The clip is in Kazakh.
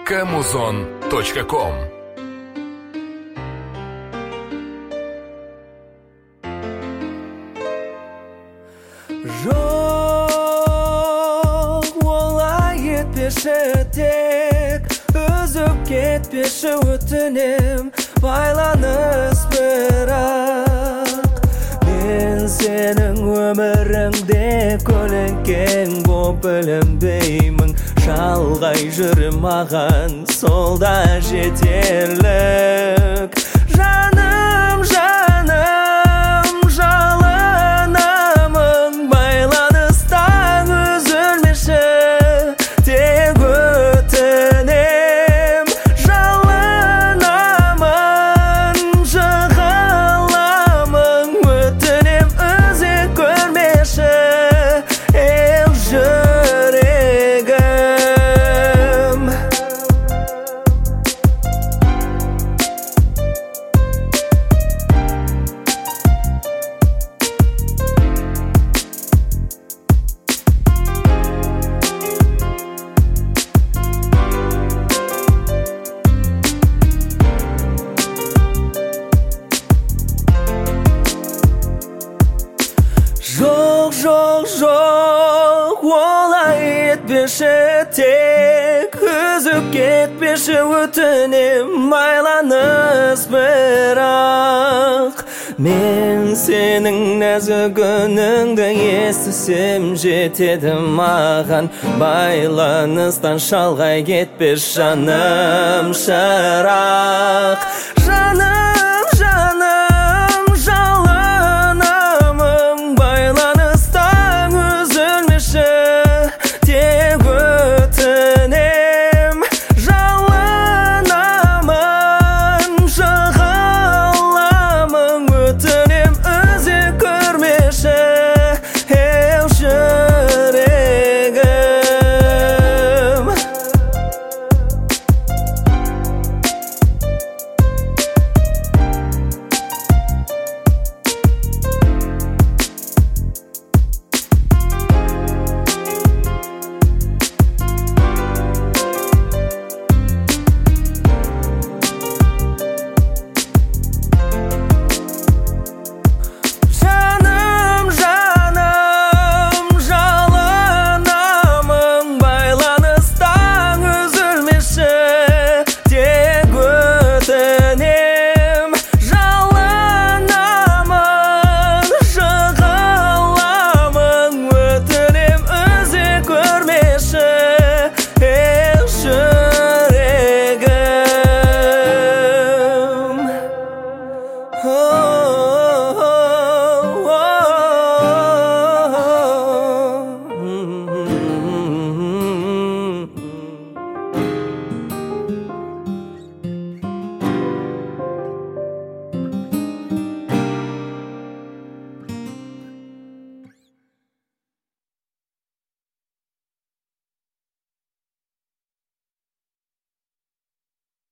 kamuzon.com. Жоқ, олай етпеші, тек үзіп кетпеші, өтінем, байланыс бірақ. Мен сенің өміріңде көлеңкең боп білінбеймін, шалғай жүрім маған сол да жетерлік. Жаным, жалынамын, байланыстан үзілмеші, тек өтінем. Жалынамын, жығыламын, өтінем, өзек көрмеші, жүрегім. Жоқ, олай етпеші, тек үзіп кетпеші, өтінем, байланыс бірақ. Мен сенің нәзік үніңді естісем жетеді маған, байланыстан шалғай кетпеш жаным, шырақ. Жаным,